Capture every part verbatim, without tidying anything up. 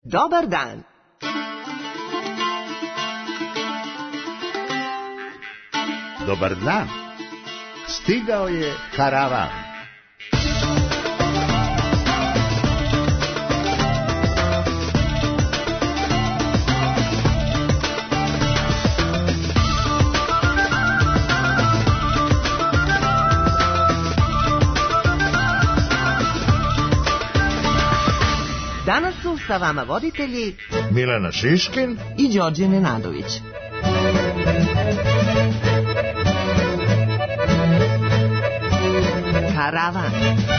Dobar dan. Dobar dan. Stigao je karavan. Danas su sa vama voditelji Milena Šiškin i Đorđe Nenadović. Karavan.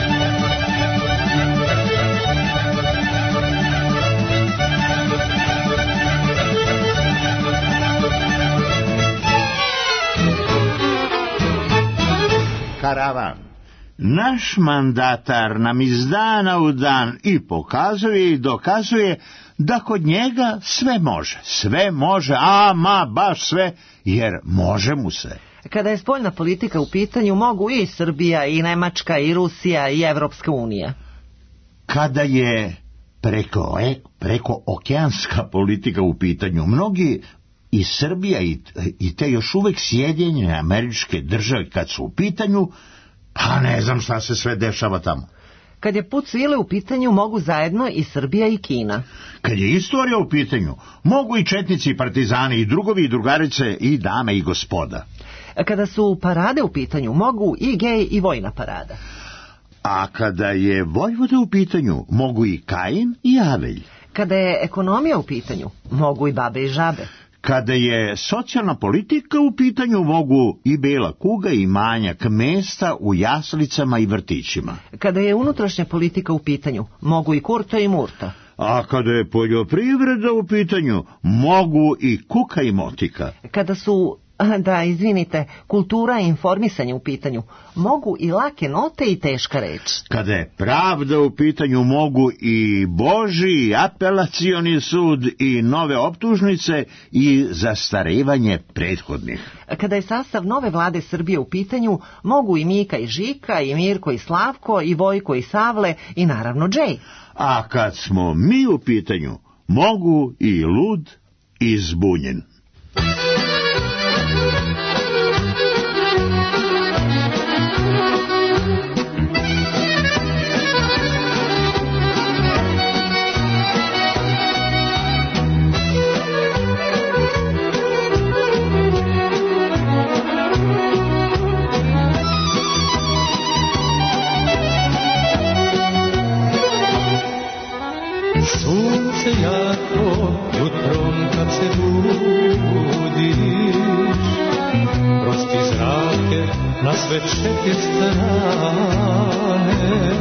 Karavan. Naš mandatar nam iz dana u dan i pokazuje i dokazuje da kod njega sve može. Sve može, a ma baš sve, jer može mu se. Kada je spoljna politika u pitanju, mogu i Srbija, i Nemačka, i Rusija, i Evropska unija. Kada je preko, preko okeanska politika u pitanju, mnogi i Srbija i, i te još uvek Sjedinjene Američke Države kad su u pitanju, pa ne znam šta se sve dešava tamo. Kad je put svile u pitanju, mogu zajedno i Srbija i Kina. Kad je istorija u pitanju, mogu i četnici i partizani i drugovi i drugarice i dame i gospoda. Kada su parade u pitanju, mogu i gej i vojna parada. A kada je vojvoda u pitanju, mogu i Kajin i Avelj. Kada je ekonomija u pitanju, mogu i babe i žabe. Kada je socijalna politika u pitanju, mogu i bela kuga i manjak mesta u jaslicama i vrtićima. Kada je unutrašnja politika u pitanju, mogu i Kurta i Murta. A kada je poljoprivreda u pitanju, mogu i kuka i motika. Kada su, da izvinite, kultura i informisanje u pitanju, mogu i lake note i teška reč. Kada je pravda u pitanju, mogu i Božji apelacioni sud i nove optužnice i zastarevanje prethodnih. Kada je sastav nove vlade Srbije u pitanju, mogu i Mika i Žika, i Mirko i Slavko, i Vojko i Savle, i naravno Džej. A kad smo mi u pitanju, mogu i lud i zbunjen. Sunce jako jutrom kad se budiš, prosti zrake na sve četiri strane,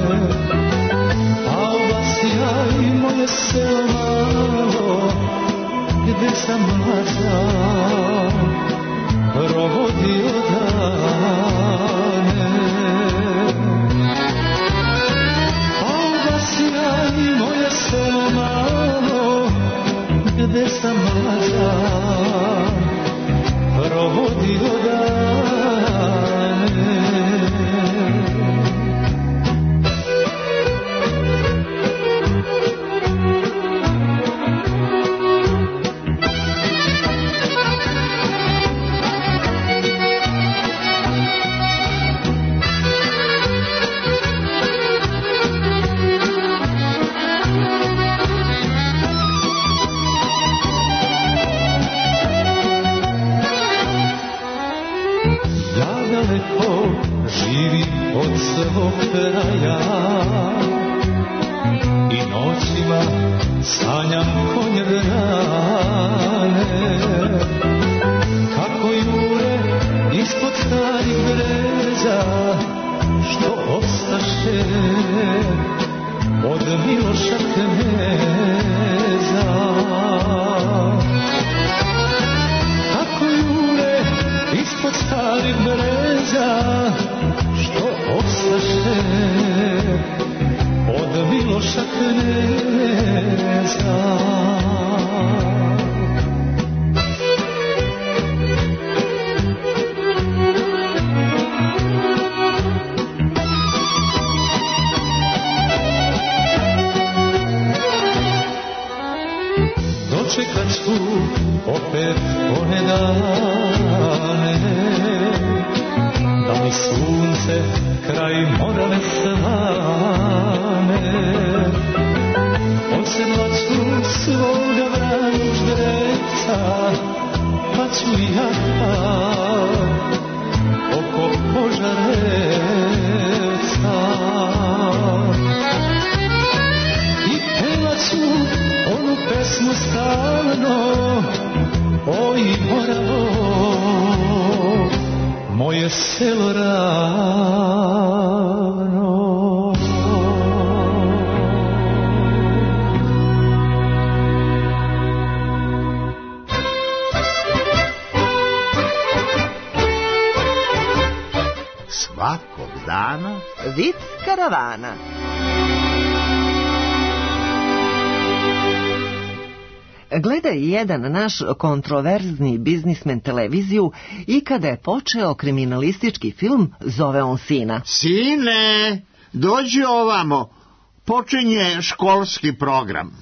a vas ja i moje selo malo, gde sam mlađa provodio dane. I moje selo malo, gde sam mlađa provodio dane. Živi od svog kraja i noćima sanjam konj vrane, kako jure ispod starih breza, što ostaše od Miloša kneza. Kako jure ispod starih breza, što ostaše od Miloša kneza. dočekat ću opet one dane, da mi sunce kraj Morave slane. Odsedlat ću svoga vranog ždreca, pa ću ja oko Požareca. I pevat ću onu pesmu stalno, oj Moravo, moje selo ravno. Svakog dana Vic karavana. Gleda i jedan naš kontroverzni biznismen televiziju i kada je počeo kriminalistički film, zove on sina. Sine, dođi ovamo, počinje školski program.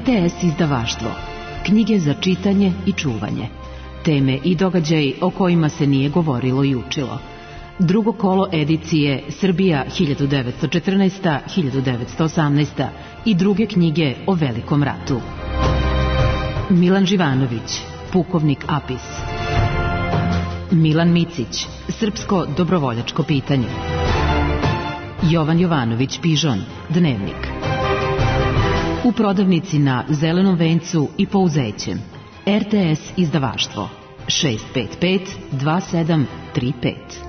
te es izdavaštvo. Knjige za čitanje i čuvanje. Teme i događaji o kojima se nije govorilo i učilo. Drugo kolo edicije Srbija hiljadu devetsto četrnaesta do hiljadu devetsto osamnaesta. i druge knjige o Velikom ratu. Milan Živanović, pukovnik Apis. Milan Micić, srpsko dobrovoljačko pitanje. Jovan Jovanović Pižon, Dnevnik. U prodavnici na Zelenom vencu i Pouzećem. er te es izdavaštvo šest pet pet dva sedam tri pet.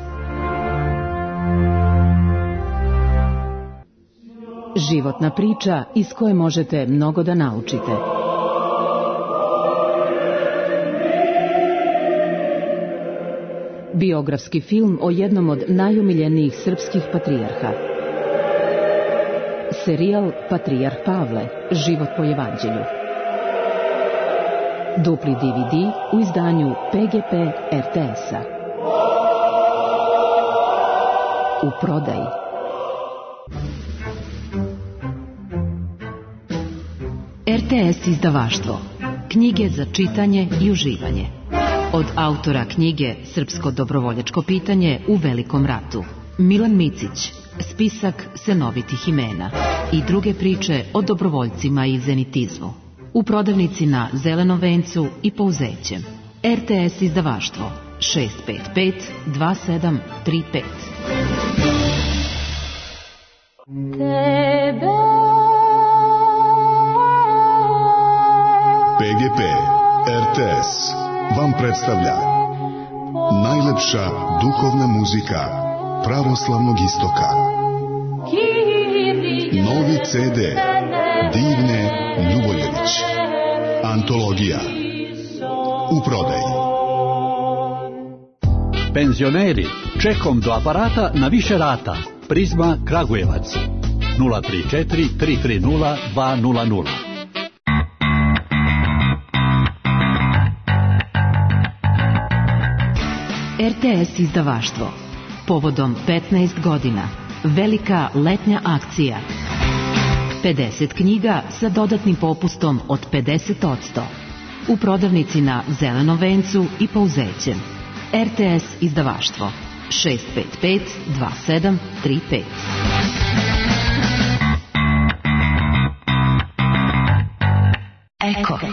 Životna priča iz koje možete mnogo da naučite. Biografski film o jednom od najomiljenijih srpskih patrijarha. Serijal Patrijarh Pavle, život po evanđelju. Dupli de ve de u izdanju pe ge pe er te es-a. U prodaji. er te es izdavaštvo. Knjige za čitanje i uživanje. Od autora knjige Srpsko dobrovoljačko pitanje u Velikom ratu. Milan Micić, spisak senovitih imena i druge priče o dobrovoljcima i zenitizmu. U prodavnici na Zelenom vencu i Pouzećem. er te es izdavaštvo šest pet pet dva sedam tri pet. pe ge pe er te es vam predstavlja najlepša duhovna muzika pravoslavnog istoka. Novi ce de Divne Ljuboljević. Antologija. U prodaji. Penzioneri, čekom do aparata na više rata. Prizma Kragujevac. nula tri četiri tri tri nula dva nula nula. er te es izdavaštvo. Povodom petnaest godina. Velika letnja akcija. pedeset knjiga sa dodatnim popustom od pedeset posto. U prodavnici na Zelenom vencu i Pouzećem. er te es izdavaštvo šest pet pet dva sedam tri pet. Eko.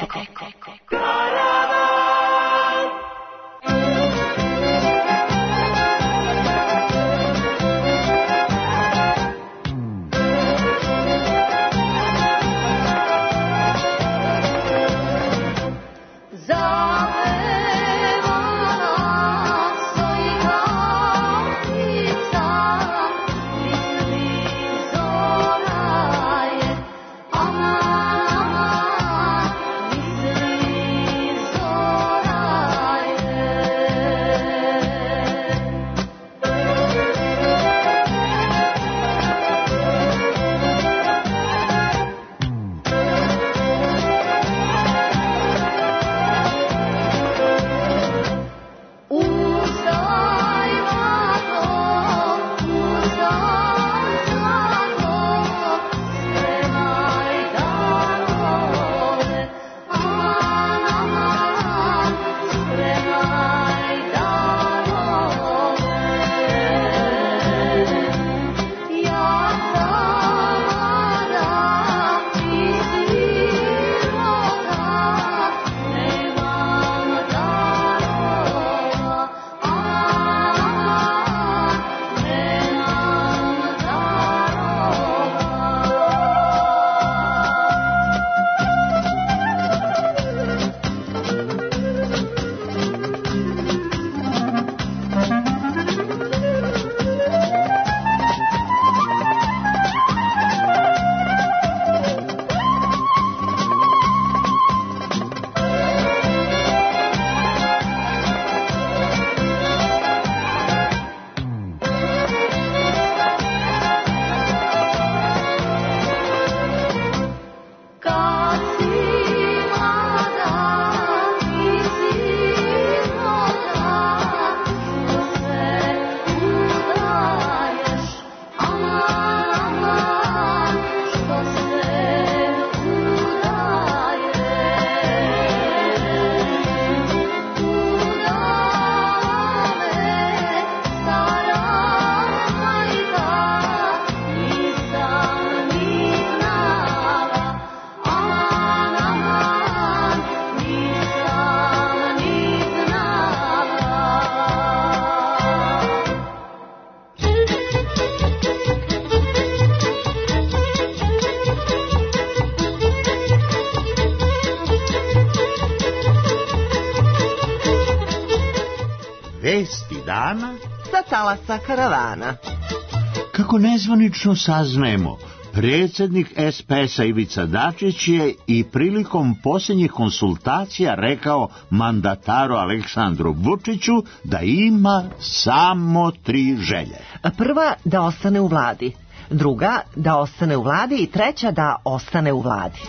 dana sa talasa karavana. Kako nezvanično saznajemo, predsjednik es pe es-a Ivica Dačić je i prilikom posljednjih konsultacija rekao mandataru Aleksandru Vučiću da ima samo tri želje. Prva, da ostane u vladi. Druga, da ostane u vladi i treća, da ostane u vladi.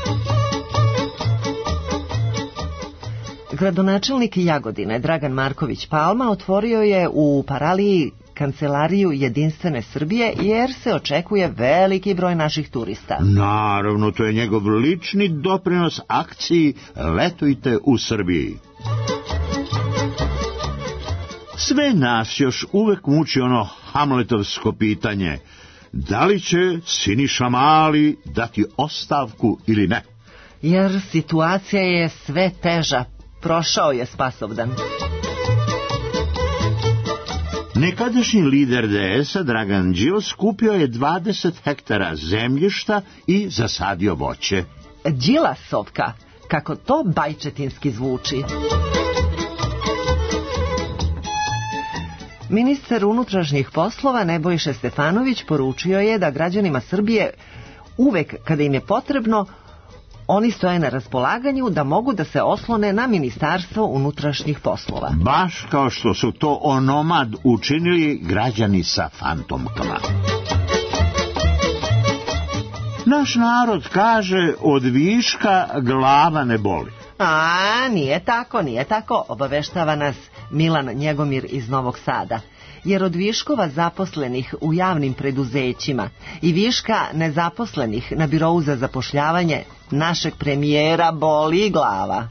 Gradonačelnik Jagodine Dragan Marković Palma otvorio je u Paraliji kancelariju Jedinstvene Srbije jer se očekuje veliki broj naših turista. Naravno, to je njegov lični doprinos akciji Letujte u Srbiji. Sve nas još uvek muči ono hamletovsko pitanje: da li će Siniša Mali dati ostavku ili ne? Jer situacija je sve teža. Prošao je Spasovdan. Nekadašnji lider de es-a Dragan Đilas kupio je dvadeset hektara zemljišta i zasadio voće. Đilasovka, kako to bajčetinski zvuči. Ministar unutrašnjih poslova Nebojša Stefanović poručio je da građanima Srbije uvek kada im je potrebno oni stoje na raspolaganju da mogu da se oslone na Ministarstvo unutrašnjih poslova. Baš kao što su to onomad učinili građani sa fantomkama. Naš narod kaže: od viška glava ne boli. A, nije tako, nije tako, obaveštava nas Milan Njegomir iz Novog Sada. Jer od viškova zaposlenih u javnim preduzećima i viška nezaposlenih na birou za zapošljavanje našeg premijera boli glava.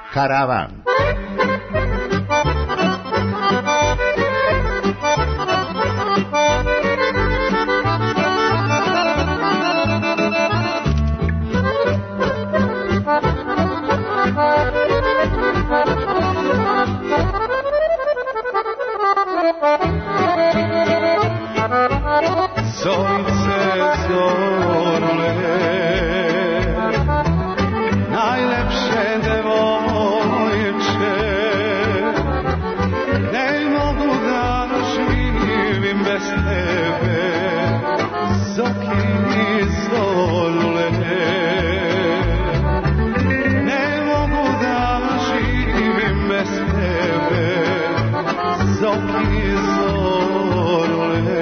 Karavan. Zorice zorule, najlepše devojče, ne mogu da živim bez tebe. Zoki zorule, ne mogu da živim bez tebe. Zoki zorule,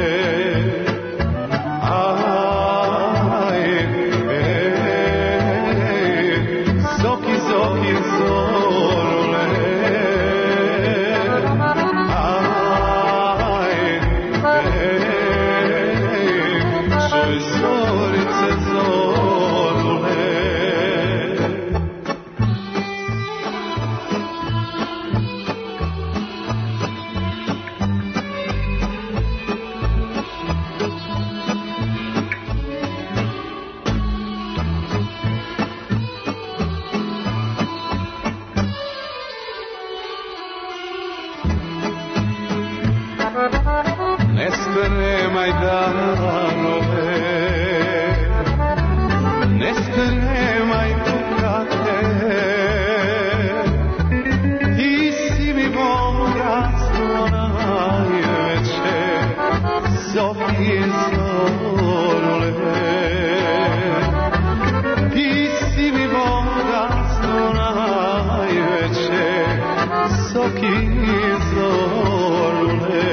ne spremaj darove, ne spremaj dukate, ti si mi bogatstvo najveće, Zoki zorule, ti si mi bogatstvo najveće, Zoki zorule.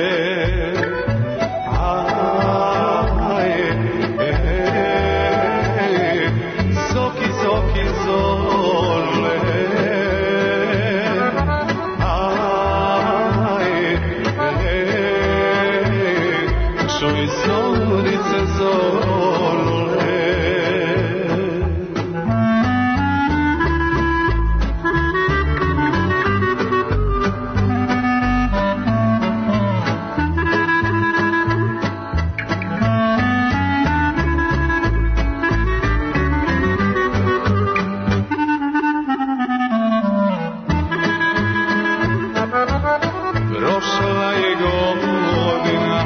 Prošla je godina,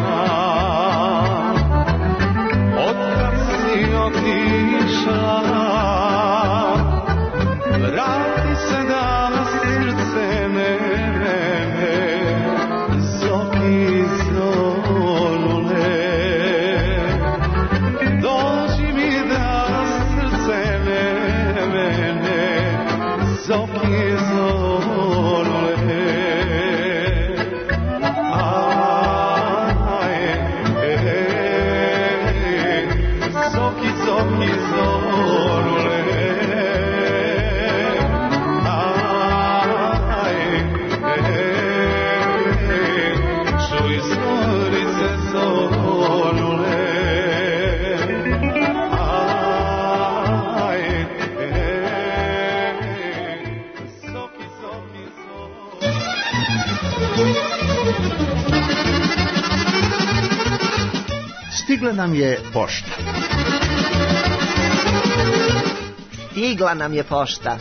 otkad si otišla, vrati se da srce mene, Zoki zorule, dođi mi da srce mene, Zoki zorule. Zoki zorule, čuj zorice zorule, Zoki, Zoki zorule. Stigla nam je pošta. Stigla nam je pošta.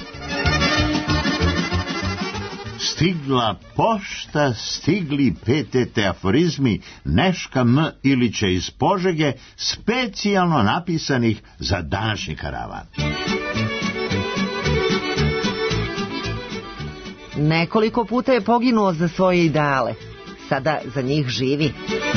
Stigla pošta, stigli P T T aforizmi Neška M. Ilića iz Požege, specijalno napisanih za današnji karavan. Nekoliko puta je poginuo za svoje ideale. Sada za njih živi.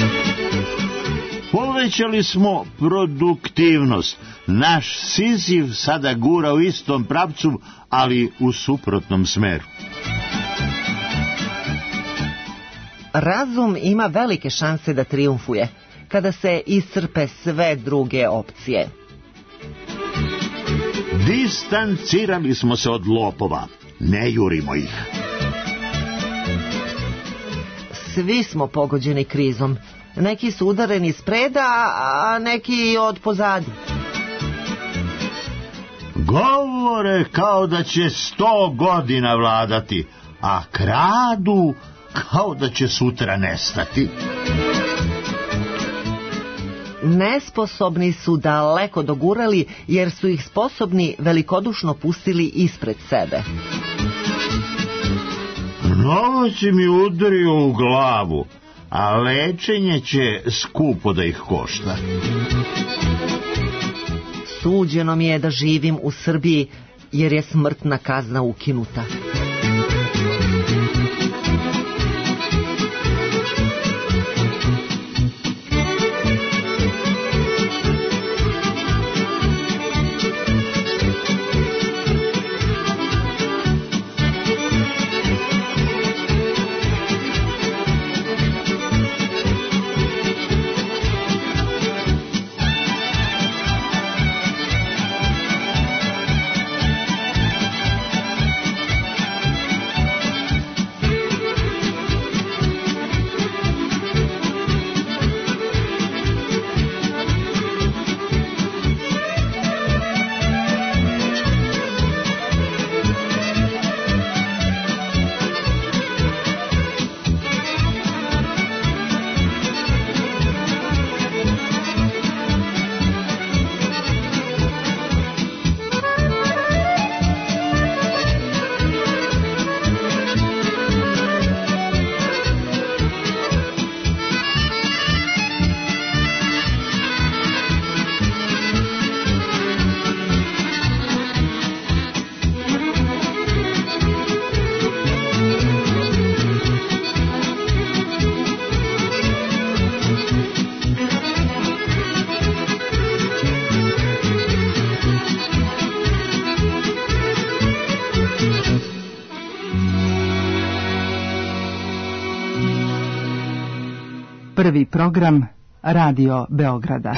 Povećali smo produktivnost. Naš Siziv sada gura u istom pravcu, ali u suprotnom smeru. Razum ima velike šanse da trijumfuje kada se iscrpe sve druge opcije. Distancirali smo se od lopova. Ne jurimo ih. Svi smo pogođeni krizom. Neki su udareni spreda, a neki od pozadi. Govore kao da će sto godina vladati, a kradu kao da će sutra nestati. Nesposobni su daleko dogurali, jer su ih sposobni velikodušno pustili ispred sebe. Novac mi udario u glavu, a lečenje će skupo da ih košta. Suđeno mi je da živim u Srbiji, jer je smrtna kazna ukinuta. Prvi program Radio Beograda.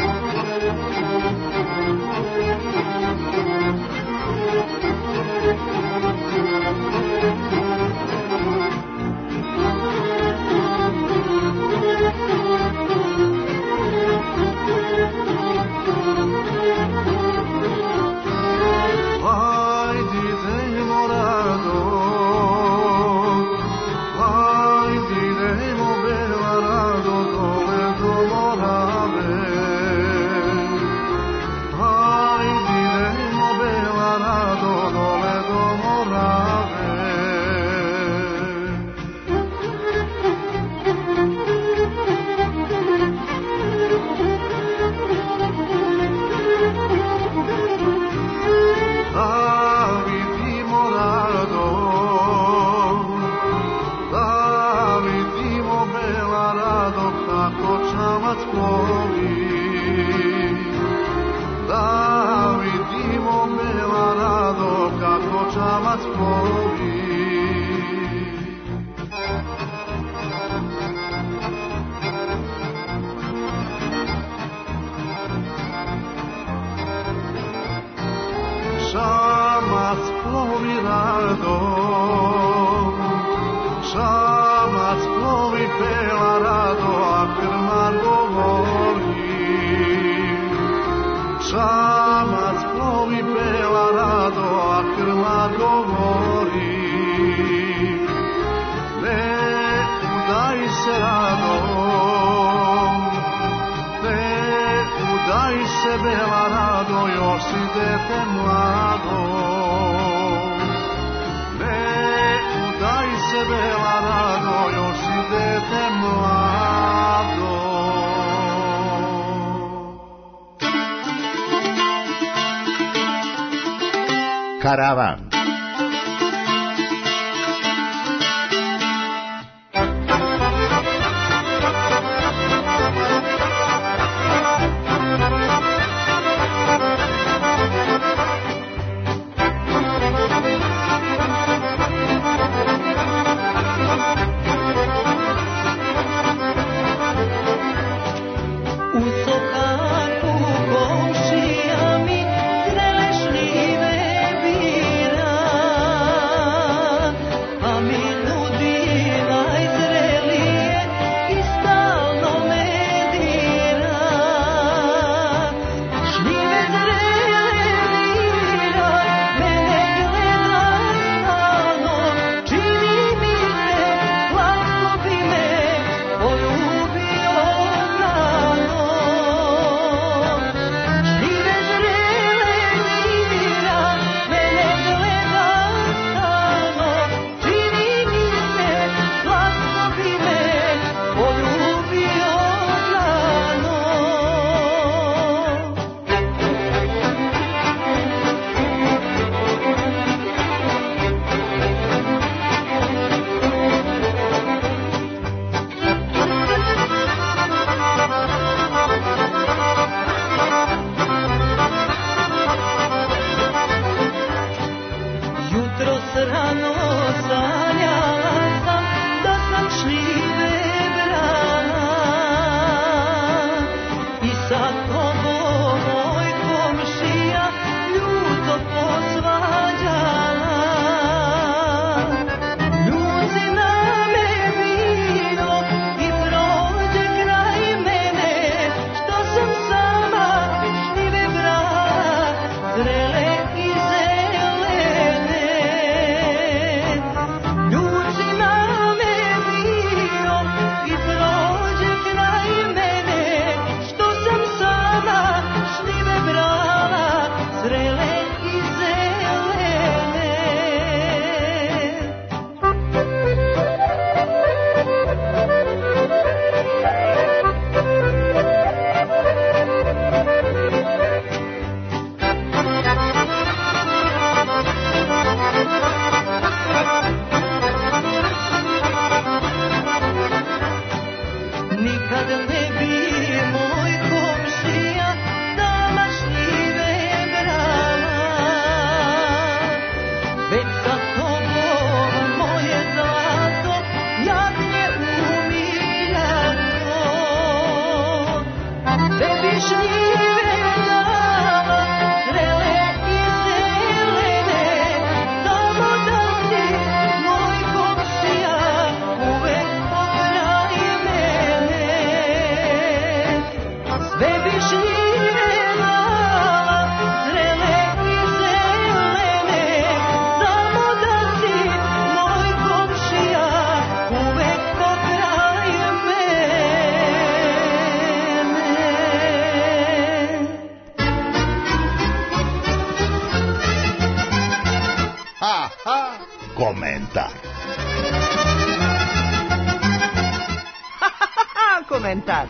Karavan. Usokaku komšija mi, zrele šljive bira. komentar. Komentar.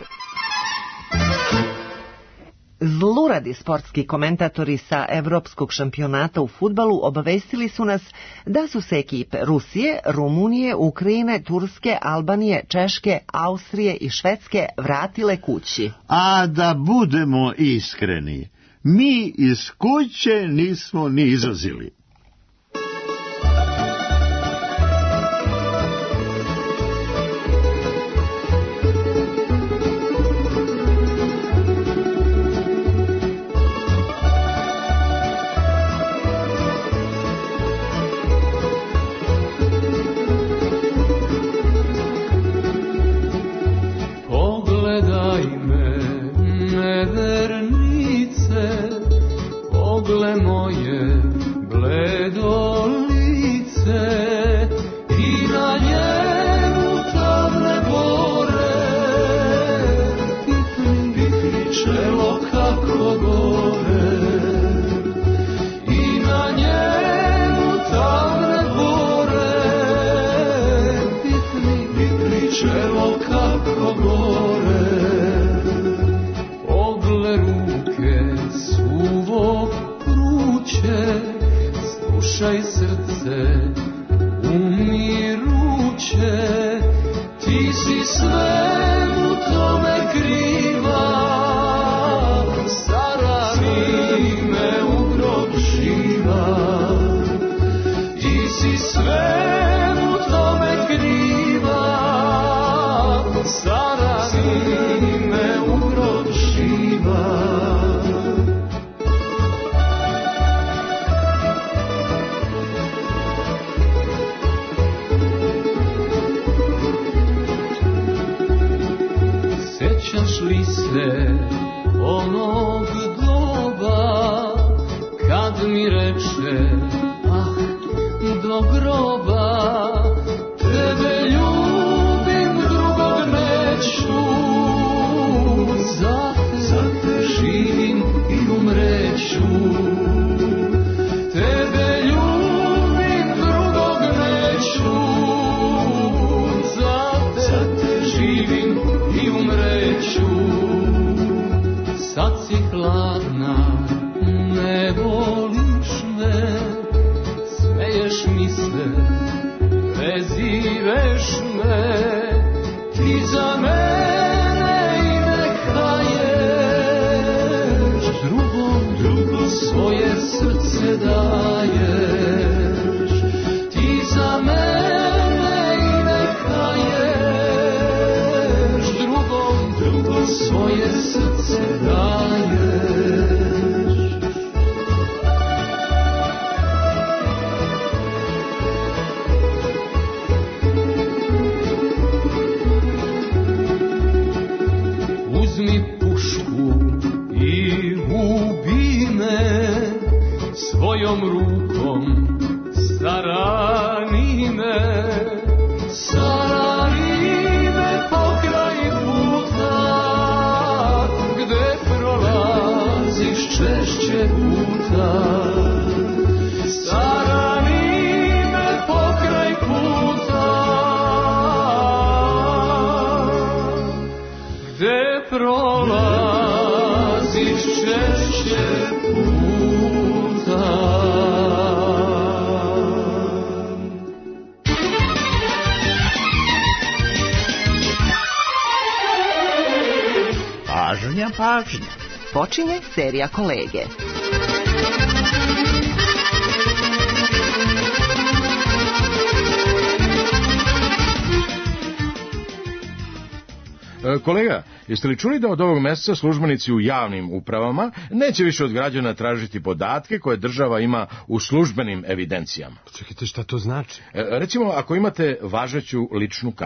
Zluradi sportski komentatori sa evropskog šampionata u fudbalu obavestili su nas da su se ekipe Rusije, Rumunije, Ukrajine, Turske, Albanije, Češke, Austrije i Švedske vratile kući. A da budemo iskreni, mi iz kuće nismo ni izlazili. Pažnja, pažnja. Počinje serija Kolege. Kolega, jeste li čuli da od ovog meseca službenici u javnim upravama neće više od građana tražiti podatke koje država ima u službenim evidencijama? Čekajte, šta to znači? E, recimo, ako imate važeću ličnu kartu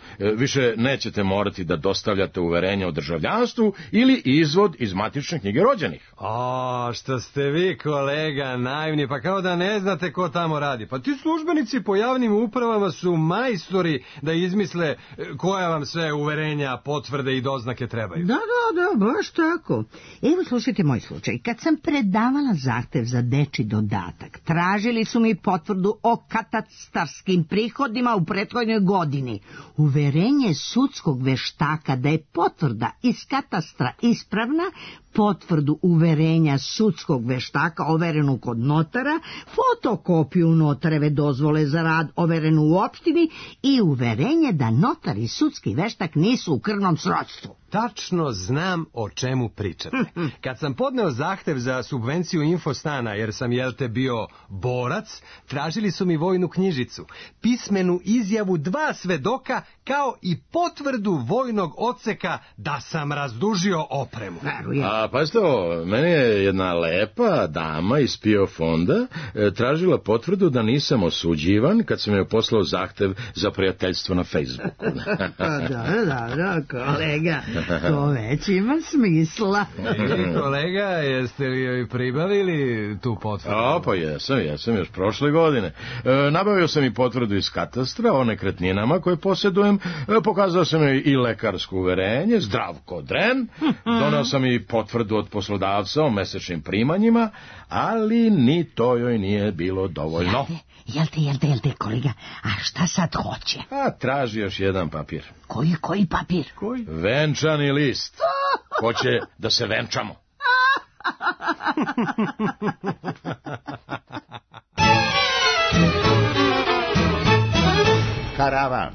više nećete morati da dostavljate uverenje o državljanstvu ili izvod iz matične knjige rođenih. O, što ste vi, kolega, naivni, pa kao da ne znate ko tamo radi. Pa ti službenici po javnim upravama su majstori da izmisle koja vam sve uverenja, potvrde i doznake trebaju. Da, da, da, baš tako. Evo, slušajte moj slučaj. Kad sam predavala zahtev za dečji dodatak, tražili su mi potvrdu o katastarskim prihodima u prethodnoj godini. Uverenje sudskog veštaka da je potvrda iz katastra ispravna, potvrdu uverenja sudskog veštaka overenu kod notara, fotokopiju notareve dozvole za rad overenu u opštini i uverenje da notar i sudski veštak nisu u krvnom srodstvu. Tačno znam o čemu pričate. Kad sam podneo zahtev za subvenciju infostana, jer sam, jel te, bio borac, tražili su mi vojnu knjižicu, pismenu izjavu dva svedoka, kao i potvrdu vojnog odseka da sam razdužio opremu. A pazite ovo, meni je jedna lepa dama iz P I O fonda e, tražila potvrdu da nisam osuđivan kad sam joj poslao zahtev za prijateljstvo na Facebooku. Dobro, dobro, kolega, to već ima smisla. I, kolega, jeste li joj pribavili tu potvrdu? O, pa jesam, jesam još prošle godine. E, nabavio sam i potvrdu iz katastra o nekretninama koje posjedujem, e, pokazao sam joj i lekarsko uverenje, zdrav ko dren, donao sam i potvrdu od poslodavca o mesečnim primanjima, ali ni to joj nije bilo dovoljno. Jel te, jel te, jel te, kolega, a šta sad hoće? A traži još jedan papir. Koji, koji papir? Koji? Venčani list. Hoće da se venčamo. Karavan.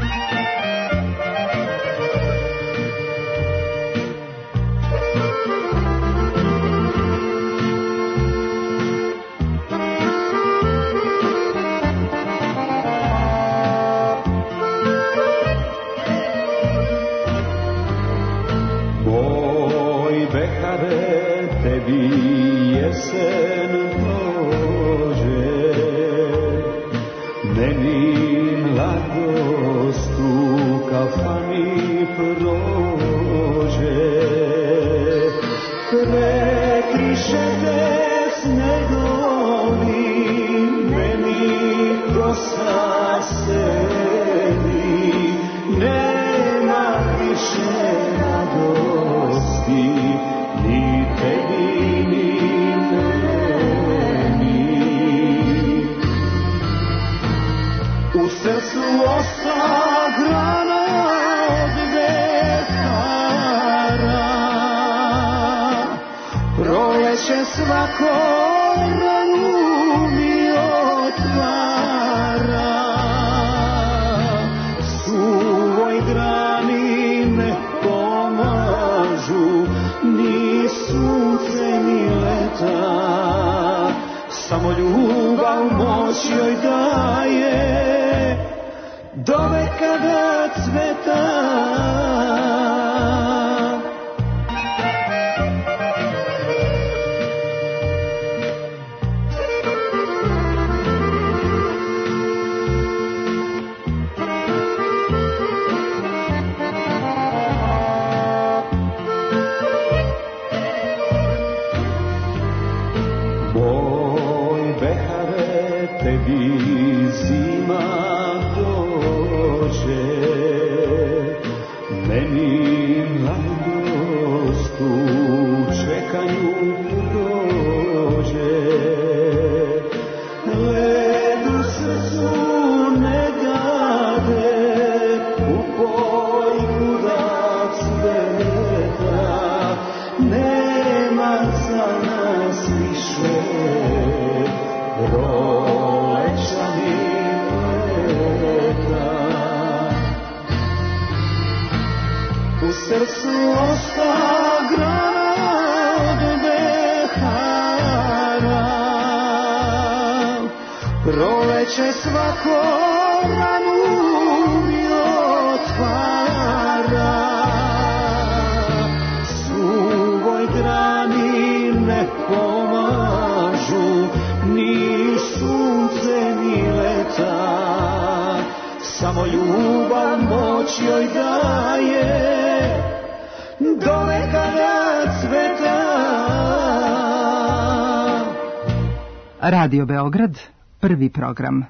Jesen dođe, meni mladost u kafani prođe, prekrišete snegovi, meni kosa sedi, nema više radosti, ni tebi, ni u srcu osta grana od vekara, proleće svako ranu mi otvara, suvoj grani me pomažu, ni sunce ni leta, samo ljubav moć joj daje, do veka da cveta. Moj behare, tebi zima dođe, meni mladost u čekanju prođe, led u srcu ne dade, upoj kuda cveta, nema za nas više prolećani leta. U srcu osta grana od vekara, proleće svako ranu mi otvara, suvoj grani ne pomažu, ni sunce ni leta, samo ljubav moja noć joj daje do nekada cveta. Radio Beograd, prvi program.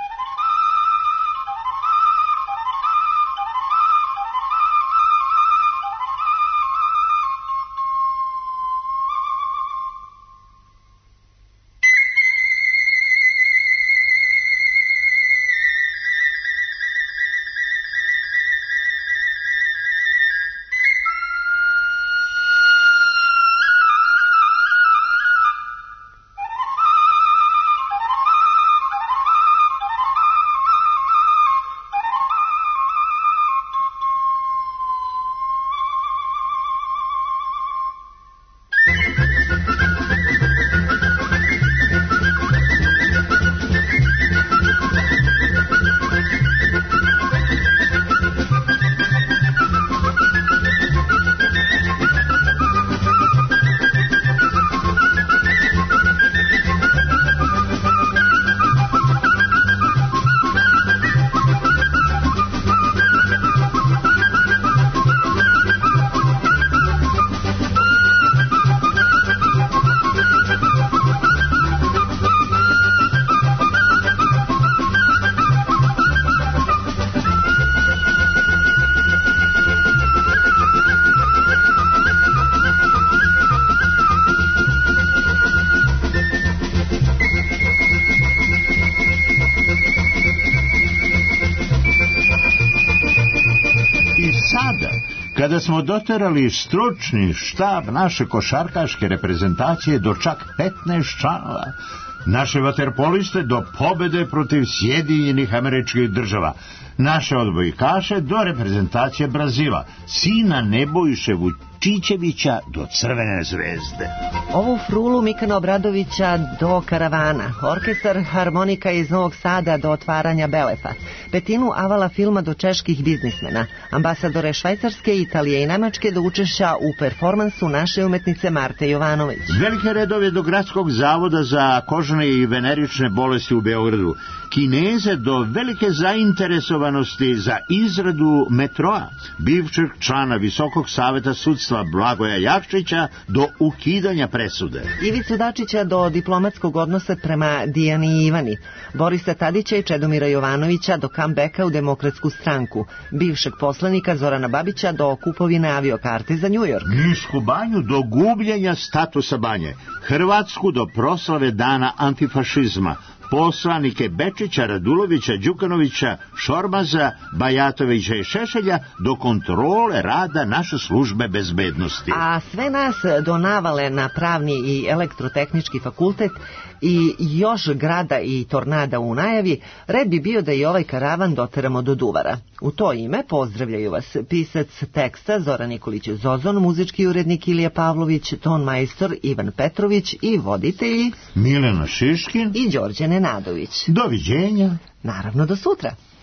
Kada smo doterali stručni štab naše košarkaške reprezentacije do čak petnaest članova, naše vaterpoliste do pobede protiv Sjedinjenih Američkih Država, naše odbojkaše do reprezentacije Brazila, sina Nebojše Vučićevića do Crvene zvezde. Ovu frulu Mikana Obradovića do Karavana, orkestar harmonika iz Novog Sada do otvaranja Belefa, petinu avala filma do čeških biznismena, ambasadore Švajcarske, Italije i Nemačke do učešća u performansu naše umetnice Marte Jovanović. Velike redove do Gradskog zavoda za kožne i venerične bolesti u Beogradu, Kineze do velike zainteresovanosti za izradu metroa, bivšeg člana Visokog saveta sudstva Blagoja Jakšića do ukidanja presude. Ivicu Dačića do diplomatskog odnosa prema Dijani i Ivani, Borisa Tadića i Čedomira Jovanovića do kambeka u Demokratsku stranku, bivšeg poslanika Zorana Babića do kupovine aviokarte za Njujork. Nišku banju do gubljenja statusa banje, Hrvatsku do proslave dana antifašizma, poslanike Bečića, Radulovića, Đukanovića, Šormaza, Bajatovića i Šešelja do kontrole rada naše službe bezbednosti. A sve nas do navale na pravni i elektrotehnički fakultet i još grada i tornada u najavi, red bi bio da i ovaj karavan doteramo do Duvara. U to ime pozdravljaju vas pisac teksta Zoran Nikolić Zozon, muzički urednik Ilija Pavlović, ton majstor Ivan Petrović i voditelji Milena Šiškin i Đorđe Nenadović. Doviđenja. Naravno do sutra.